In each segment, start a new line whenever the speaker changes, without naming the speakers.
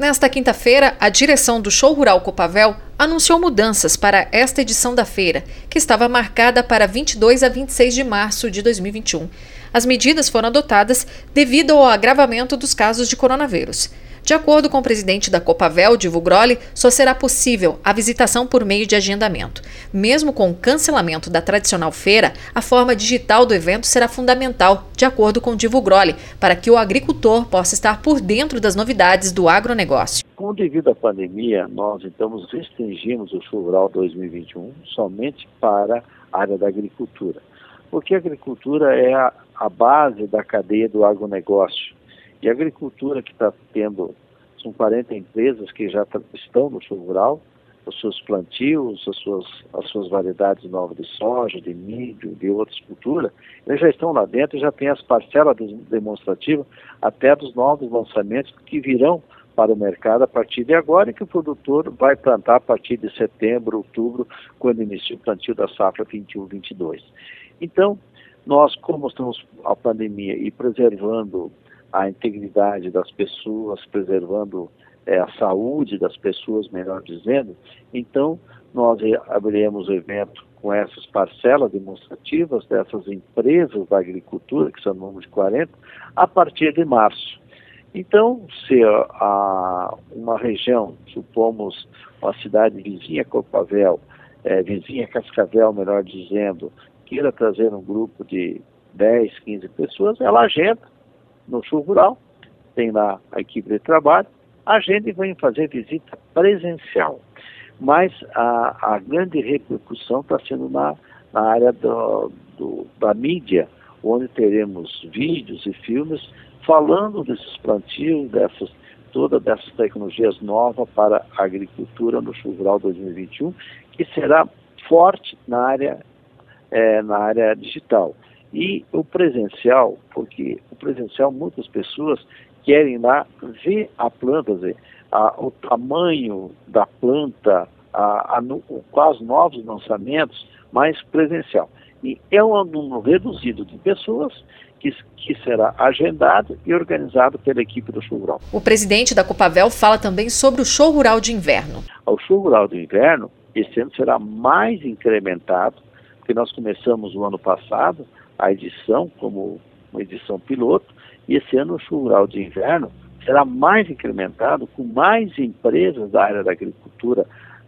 Nesta quinta-feira, a direção do Show Rural Copavel anunciou mudanças para esta edição da feira, que estava marcada para 22 a 26 de março de 2021. As medidas foram adotadas devido ao agravamento dos casos de coronavírus. De acordo com o presidente da Copavel, Divo Grolli, só será possível a visitação por meio de agendamento. Mesmo com o cancelamento da tradicional feira, a forma digital do evento será fundamental, de acordo com Divo Grolli, para que o agricultor possa estar por dentro das novidades do agronegócio.
Devido à pandemia, nós então restringimos o Show Rural 2021 somente para a área da agricultura, porque a agricultura é a base da cadeia do agronegócio. E a agricultura que está tendo, são 40 empresas que já estão no Show Rural, os seus plantios, as suas variedades novas de soja, de milho, de outras culturas, eles já estão lá dentro e já tem as parcelas demonstrativas até dos novos lançamentos que virão para o mercado a partir de agora e que o produtor vai plantar a partir de setembro, outubro, quando inicia o plantio da safra 21-22. Então, nós, como estamos a pandemia e preservando a integridade das pessoas, preservando a saúde das pessoas, melhor dizendo, então nós abriremos o evento com essas parcelas demonstrativas dessas empresas da agricultura, que são no número de 40, a partir de março. Então, se uma região, supomos uma cidade vizinha Copavel, vizinha Cascavel, melhor dizendo, queira trazer um grupo de 10, 15 pessoas, ela agenda no Show Rural, tem lá a equipe de trabalho, agenda e vem fazer visita presencial. Mas a grande repercussão está sendo na área da mídia, onde teremos vídeos e filmes falando desses plantios, todas dessas tecnologias novas para a agricultura no Show Rural 2021, que será forte na área digital. E o presencial, porque o presencial muitas pessoas querem lá ver a planta, o tamanho da planta, quais novos lançamentos, mas presencial. E é um número reduzido de pessoas que será agendado e organizado pela equipe do Show Rural.
O presidente da Copavel fala também sobre o Show Rural de Inverno.
O Show Rural de Inverno, esse ano será mais incrementado, porque nós começamos no ano passado a edição como uma edição piloto, e esse ano o Show Rural de Inverno será mais incrementado com mais empresas da área da agricultura,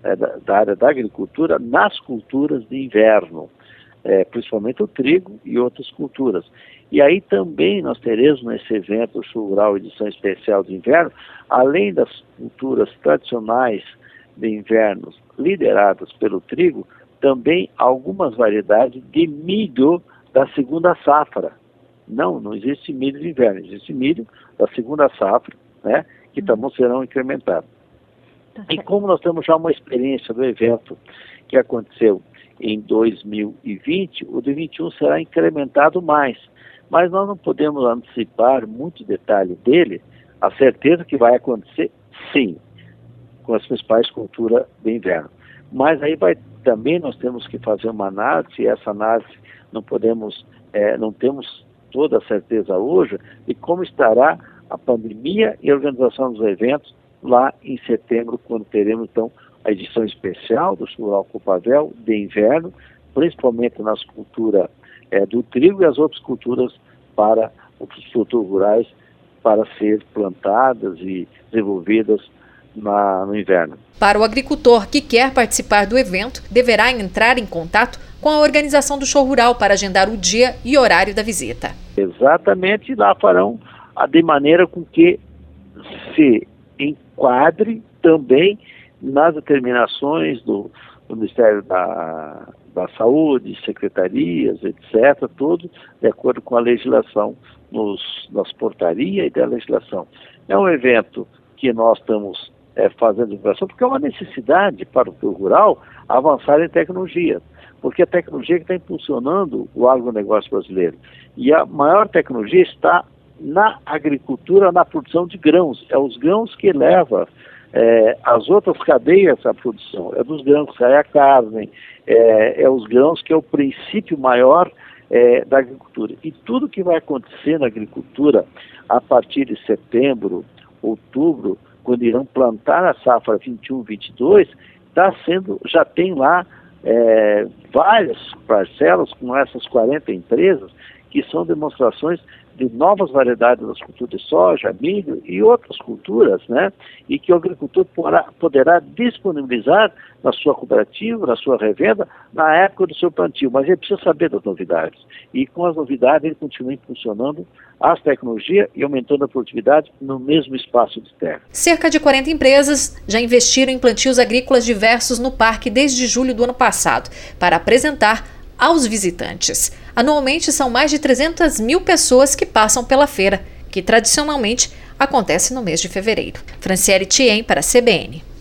nas culturas de inverno, principalmente o trigo e outras culturas. E aí também nós teremos nesse evento o Show Rural edição especial de inverno, além das culturas tradicionais de inverno lideradas pelo trigo, também algumas variedades de milho da segunda safra. Não existe milho de inverno, existe milho da segunda safra, né, que também serão incrementados. E como nós temos já uma experiência do evento que aconteceu em 2020, o de 2021 será incrementado mais. Mas nós não podemos antecipar muito detalhe dele, a certeza que vai acontecer, sim, com as principais culturas de inverno. Mas aí também nós temos que fazer uma análise, e essa análise não temos toda a certeza hoje de como estará a pandemia e a organização dos eventos lá em setembro, quando teremos então a edição especial do Show Rural Copavel de inverno, principalmente nas culturas do trigo e as outras culturas para os produtores rurais para ser plantadas e desenvolvidas no inverno.
Para o agricultor que quer participar do evento, deverá entrar em contato com a organização do Show Rural para agendar o dia e horário da visita.
Exatamente, lá farão de maneira com que se enquadre também nas determinações do Ministério da Saúde, secretarias, etc., tudo de acordo com a legislação nas portarias e da legislação. É um evento que nós estamos fazendo divulgação, porque é uma necessidade para o rural avançar em tecnologia, porque a tecnologia que está impulsionando o agronegócio brasileiro. E a maior tecnologia está na agricultura, na produção de grãos. É os grãos que levam as outras cadeias à produção. É dos grãos que sai a carne, é os grãos que é o princípio maior da agricultura. E tudo que vai acontecer na agricultura a partir de setembro, outubro, quando irão plantar a safra 21-22, já tem lá várias parcelas com essas 40 empresas que são demonstrações de novas variedades das culturas de soja, milho e outras culturas, né? E que o agricultor poderá disponibilizar na sua cooperativa, na sua revenda, na época do seu plantio. Mas ele precisa saber das novidades. E com as novidades ele continua impulsionando as tecnologias e aumentando a produtividade no mesmo espaço de terra.
Cerca de 40 empresas já investiram em plantios agrícolas diversos no parque desde julho do ano passado, para apresentar aos visitantes. Anualmente, são mais de 300 mil pessoas que passam pela feira, que tradicionalmente acontece no mês de fevereiro. Franciele Thiem para a CBN.